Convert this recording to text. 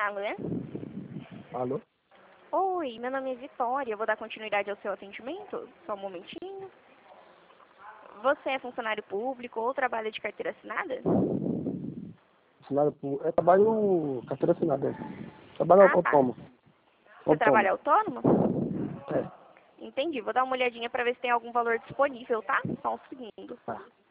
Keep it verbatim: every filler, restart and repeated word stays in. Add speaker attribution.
Speaker 1: Alô?
Speaker 2: Alô?
Speaker 1: Oi, meu nome é Vitória. Eu vou dar continuidade ao seu atendimento? Só um momentinho. Você é funcionário público ou trabalha de carteira assinada?
Speaker 2: Funcionário público. É trabalho carteira assinada. Trabalho
Speaker 1: Ah, tá.
Speaker 2: autônomo.
Speaker 1: Você trabalha
Speaker 2: Autônomo.
Speaker 1: autônomo?
Speaker 2: É.
Speaker 1: Entendi. Vou dar uma olhadinha para ver se tem algum valor disponível, tá? Só um segundo.
Speaker 2: Tá.